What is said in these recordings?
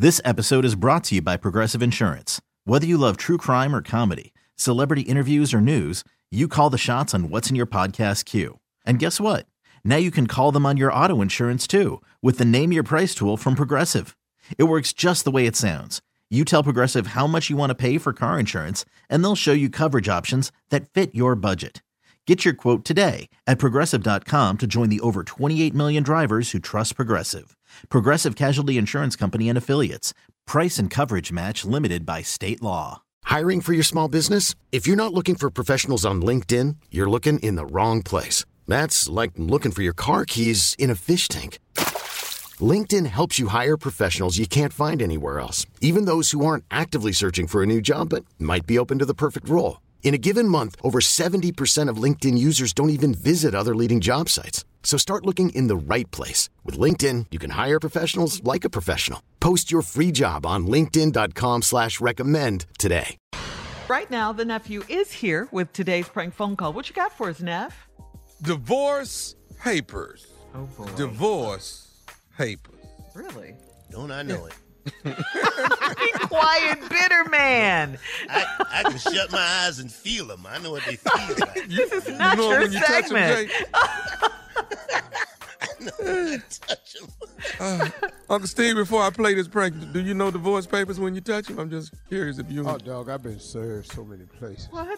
This episode is brought to you by Progressive Insurance. Whether you love true crime or comedy, celebrity interviews or news, you call the shots on what's in your podcast queue. And guess what? Now you can call them on your auto insurance too with the Name Your Price tool from Progressive. It works just the way it sounds. You tell Progressive how much you want to pay for car insurance, and they'll show you coverage options that fit your budget. Get your quote today at Progressive.com to join the over 28 million drivers who trust Progressive. Progressive Casualty Insurance Company and Affiliates. Price and coverage match limited by state law. Hiring for your small business? If you're not looking for professionals on LinkedIn, you're looking in the wrong place. That's like looking for your car keys in a fish tank. LinkedIn helps you hire professionals you can't find anywhere else, even those who aren't actively searching for a new job but might be open to the perfect role. In a given month, over 70% of LinkedIn users don't even visit other leading job sites. So start looking in the right place. With LinkedIn, you can hire professionals like a professional. Post your free job on linkedin.com/recommend today. Right now, the nephew is here with today's prank phone call. What you got for us, Neff? Divorce papers. Oh, boy. Divorce papers. Really? Don't I know it? Be quiet, bitter man. I can shut my eyes and feel them. I know what they feel like. This is not your when you touch segment. them, Jay? I know when I touch them. Uncle Steve, before I play this prank, do you know divorce papers when you touch them? I'm just curious if you... Oh, dog, I've been served so many places. What?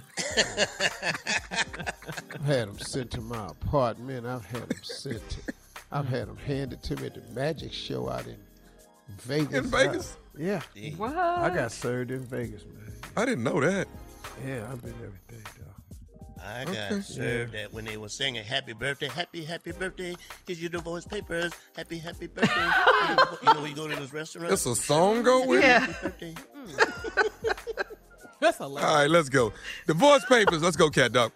I've had them sent to my apartment. I've had them handed to me at the magic show out in Vegas. In Vegas? Yeah. What? I got served in Vegas, man. I didn't know that. Yeah, I've been everything, dog. I got served that when they were singing happy birthday, happy birthday, here's your divorce papers, happy birthday. You know when you go to this restaurant? That's a song go with Yeah. Happy birthday. That's it? hilarious. All right, let's go. Divorce papers. Let's go, Cat Dog.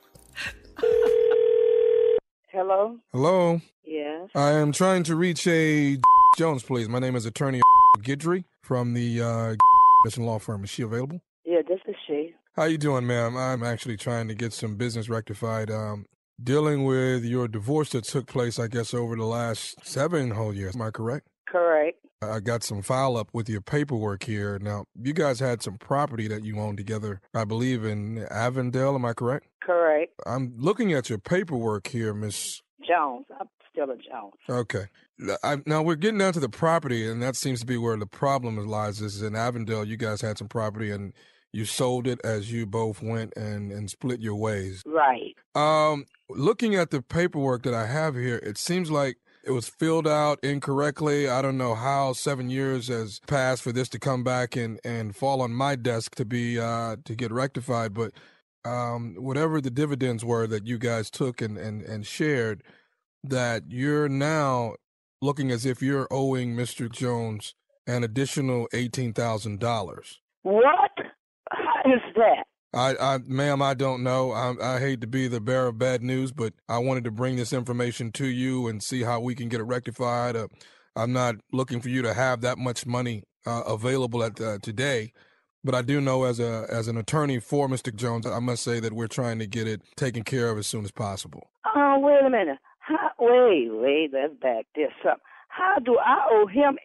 Hello? Hello. Yes. I am trying to reach a Jones, please. My name is Attorney Guidry from the law firm. Is she available? Yeah, this is she. How you doing, ma'am? I'm actually trying to get some business rectified. Dealing with your divorce that took place, I guess, over the last 7 whole years. Am I correct? Correct. I got some file up with your paperwork here. Now, you guys had some property that you owned together, I believe, in Avondale. Am I correct? Correct. I'm looking at your paperwork here, Miss... Jones. I'm still a Jones. Okay. Now, we're getting down to the property, and that seems to be where the problem lies. This is in Avondale. You guys had some property, and you sold it as you both went and split your ways. Right. Looking at the paperwork that I have here, it seems like it was filled out incorrectly. I don't know how 7 years has passed for this to come back and fall on my desk to be to get rectified. But whatever the dividends were that you guys took and shared, that you're now looking as if you're owing Mr. Jones an additional $18,000. What? How is that? Ma'am, I don't know. I hate to be the bearer of bad news, but I wanted to bring this information to you and see how we can get it rectified. I'm not looking for you to have that much money available at today, but I do know as an attorney for Mr. Jones, I must say that we're trying to get it taken care of as soon as possible. Wait a minute. Wait. Let's back this up. How do I owe him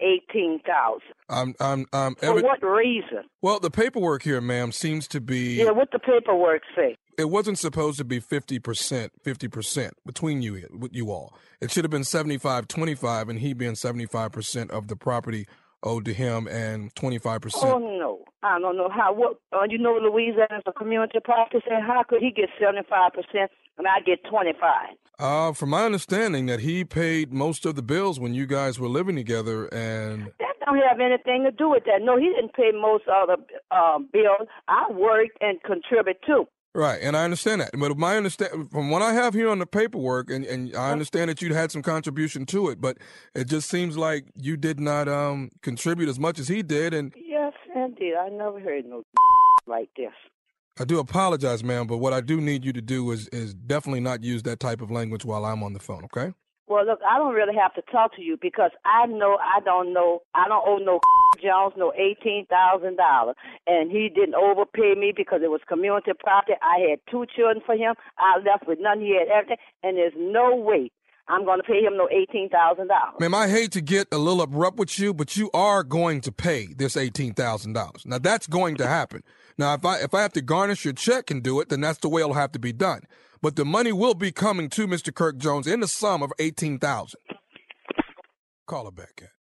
$18,000? For what reason? Well, the paperwork here, ma'am, seems to be... Yeah, what the paperwork say? It wasn't supposed to be 50% between you all. It should have been 75-25, and he being 75% of the property owed to him and 25%. Oh, no. I don't know how. You know, Louisiana's a community practice, and how could he get 75% and I get 25%? From my understanding, that he paid most of the bills when you guys were living together, and... That don't have anything to do with that. No, he didn't pay most of the bills. I worked and contribute too. Right, and I understand that. But from what I have here on the paperwork, and I understand that you had some contribution to it, but it just seems like you did not contribute as much as he did. And yes, indeed. I never heard no like this. I do apologize, ma'am, but what I do need you to do is definitely not use that type of language while I'm on the phone, okay? Well, look, I don't really have to talk to you because I don't owe no Jones no $18,000, and he didn't overpay me because it was community property. I had 2 children for him. I left with none. He had everything, and there's no way I'm going to pay him no $18,000. Ma'am, I hate to get a little abrupt with you, but you are going to pay this $18,000. Now, that's going to happen. Now, if I have to garnish your check and do it, then that's the way it'll have to be done. But the money will be coming to Mr. Kirk Jones in the sum of $18,000. Call her back at.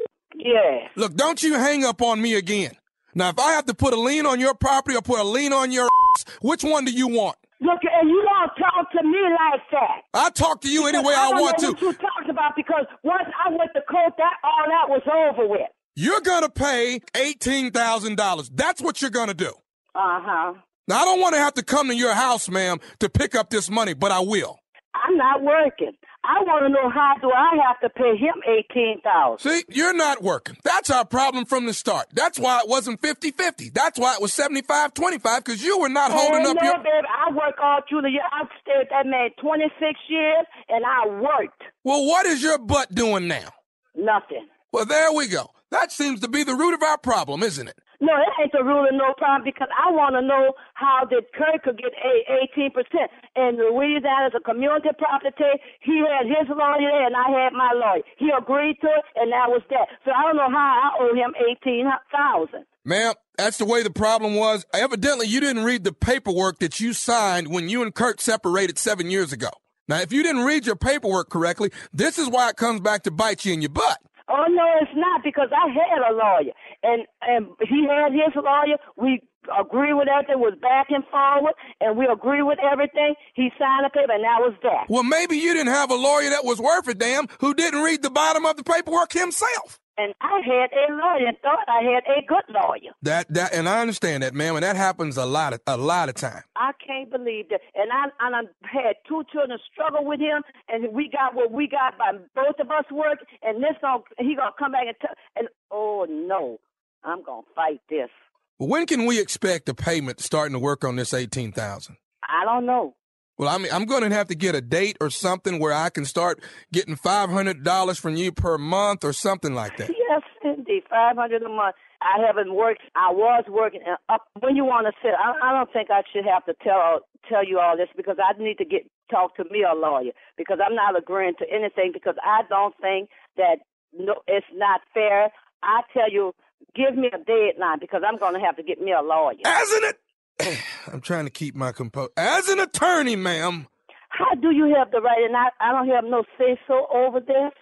Yeah. Look, don't you hang up on me again. Now, if I have to put a lien on your property or put a lien on your ass, which one do you want? Look, and you don't talk to me like that. I talk to you any way I want to. I don't know what you talked about because once I went to court, all that was over with. You're going to pay $18,000. That's what you're going to do. Uh-huh. Now, I don't want to have to come to your house, ma'am, to pick up this money, but I will. I'm not working. I want to know how do I have to pay him $18,000. See, you're not working. That's our problem from the start. That's why it wasn't 50-50. That's why it was 75-25, because you were not holding up your... No, baby, I work all through the year. I've stayed with that man 26 years, and I worked. Well, what is your butt doing now? Nothing. Well, there we go. That seems to be the root of our problem, isn't it? No, that ain't the rule of no problem because I want to know how did Kirk could get 18%. And Louisiana is a community property. He had his lawyer there and I had my lawyer. He agreed to it and that was that. So I don't know how I owe him $18,000. Ma'am, that's the way the problem was. Evidently, you didn't read the paperwork that you signed when you and Kirk separated 7 years ago. Now, if you didn't read your paperwork correctly, this is why it comes back to bite you in your butt. Oh, no, it's not because I had a lawyer, and he had his lawyer. We agree with everything, was back and forward, and we agree with everything. He signed the paper, and that was that. Well, maybe you didn't have a lawyer that was worth a damn who didn't read the bottom of the paperwork himself. And I had a lawyer and thought I had a good lawyer. That, and I understand that, ma'am, and that happens a lot of time. I can't believe that. And I had two children struggle with him, and we got what we got by both of us work, and he gonna come back and oh no, I'm gonna fight this. When can we expect a payment starting to work on this $18,000? I don't know. Well, I mean, I'm going to have to get a date or something where I can start getting $500 from you per month or something like that. Yes, indeed, $500 a month. I haven't worked. I was working. When you want to sit, I don't think I should have to tell you all this because I need to talk to me a lawyer because I'm not agreeing to anything because I don't think that it's not fair. I tell you, give me a deadline because I'm going to have to get me a lawyer. Hasn't it? I'm trying to keep my composure. As an attorney, ma'am. How do you have the right? And I don't have no say-so over this.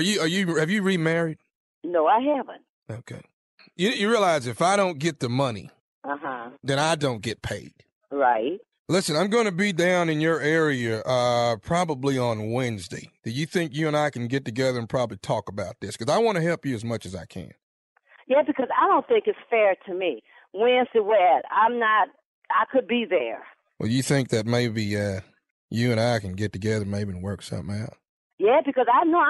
Have you remarried? No, I haven't. Okay. You realize if I don't get the money, then I don't get paid. Right. Listen, I'm going to be down in your area probably on Wednesday. Do you think you and I can get together and probably talk about this? Because I want to help you as much as I can. Yeah, because I don't think it's fair to me. Wednesday, where I could be there. Well, you think that maybe you and I can get together maybe and work something out? Yeah, because I know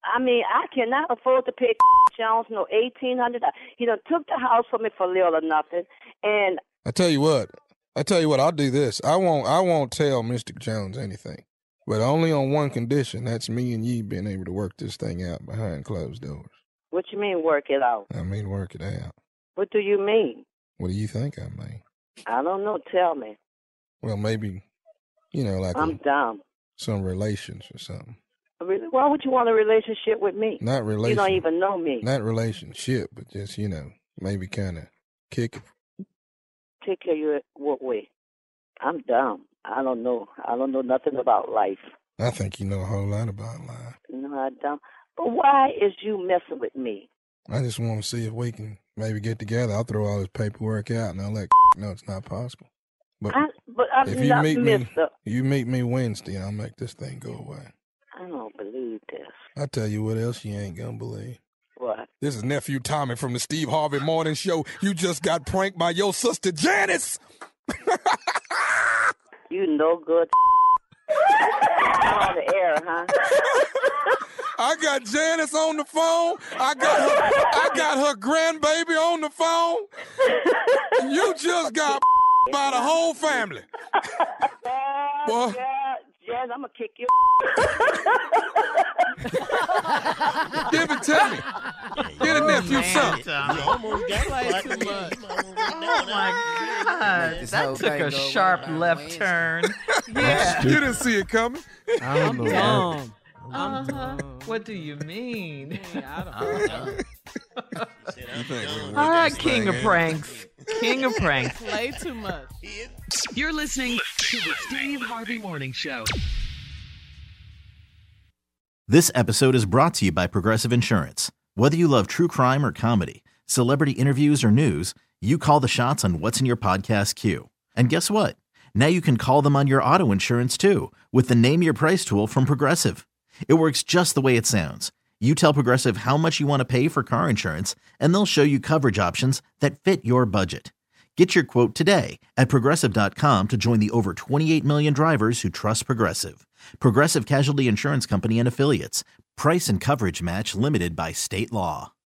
I cannot afford to pay Jones no $1,800. He done took the house from me for little or nothing. And I tell you what, I'll do this. I won't tell Mr. Jones anything, but only on one condition. That's me and you being able to work this thing out behind closed doors. What you mean work it out? I mean work it out. What do you mean? What do you think I mean? I don't know. Tell me. Well, maybe, like I'm dumb. Some relations or something. Why would you want a relationship with me? Not relationship. You don't even know me. Not relationship, but just, maybe kind of kick it. Take care of you what way? I'm dumb. I don't know. I don't know nothing about life. I think you know a whole lot about life. No, I don't. But why is you messing with me? I just want to see if we can maybe get together. I'll throw all this paperwork out and I'll let know it's not possible. But if you meet me Wednesday, and I'll make this thing go away. I don't believe this. I'll tell you what else you ain't gonna believe. What? This is Nephew Tommy from the Steve Harvey Morning Show. You just got pranked by your sister Janice. You no good. On the air, huh? I got Janice on the phone. I got her grandbaby on the phone. You just got by the whole family. Boy. Janice, I'm gonna kick you. Give it to me. Get a nephew something. You almost got it. Oh my God. That took a sharp left turn. Yeah. You didn't see it coming. I don't know. What do you mean? I don't know. All right, King of Pranks. King of Pranks. Play too much. You're listening to the Steve Harvey Morning Show. This episode is brought to you by Progressive Insurance. Whether you love true crime or comedy, celebrity interviews or news, you call the shots on what's in your podcast queue. And guess what? Now you can call them on your auto insurance too with the Name Your Price tool from Progressive. It works just the way it sounds. You tell Progressive how much you want to pay for car insurance, and they'll show you coverage options that fit your budget. Get your quote today at Progressive.com to join the over 28 million drivers who trust Progressive. Progressive Casualty Insurance Company and Affiliates. Price and coverage match limited by state law.